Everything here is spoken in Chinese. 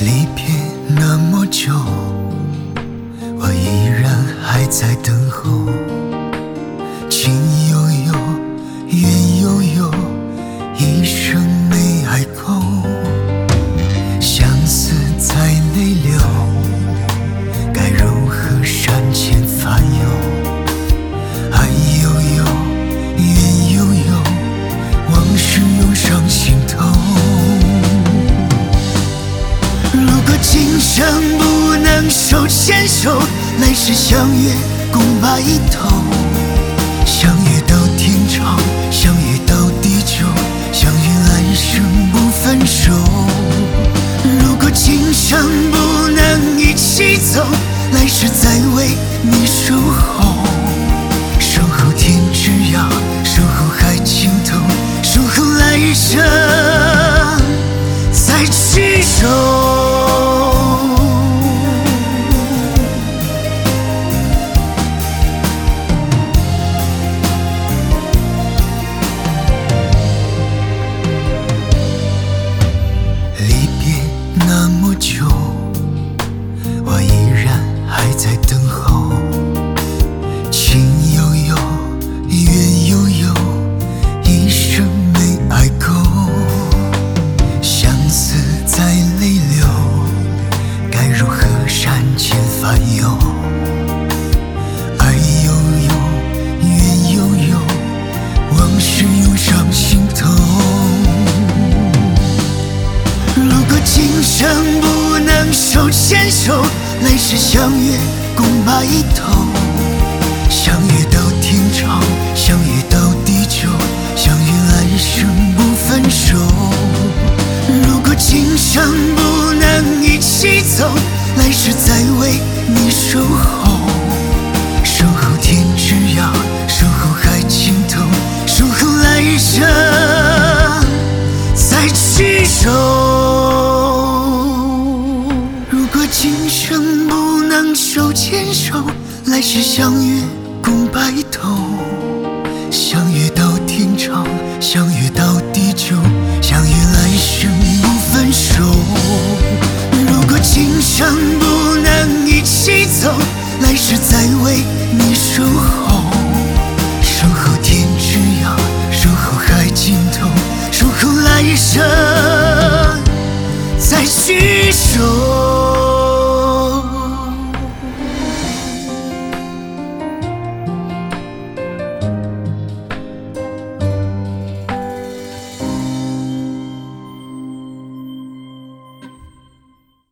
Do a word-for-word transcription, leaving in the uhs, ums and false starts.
离别那么久，我依然还在等候。情悠悠，缘悠悠，一生没爱够。相思在泪流，该如何山前翻涌？爱悠悠，缘悠悠，往事涌上心头。如果今生不能手牵手，来世相约共白头。相约到天长，相约到地久，相约来生不分手。如果今生不能一起走，来世再为你守候。守候天之涯，守候海尽头，守候来生再聚首。离别那么久，我依然还在等候。情悠悠，缘悠悠，一生没爱够。相思在泪流，该如何山前翻涌？爱悠悠，缘悠悠，往事涌上心头。如果今生不能手牵手，来世相约共白头。相约到天长，相约到地久，相约来生不分手。如果今生不能一起走，来世再为你守候。守候天之涯，守候海尽头，守候来生再聚首。如果今生不能手牵手，来世相约共白头。相约到天长，相约到地久，相约来生不分手。如果今生不能一起走，来世再为你守候。守候天之涯，守候海尽头，守候来生再聚首。